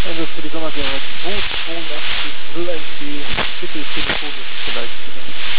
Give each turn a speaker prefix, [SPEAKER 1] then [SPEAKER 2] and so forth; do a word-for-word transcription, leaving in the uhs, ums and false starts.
[SPEAKER 1] Ende für die Sommerserie zweihundertzweiundachtzig null eins B, bitte telefonisch zu leisten.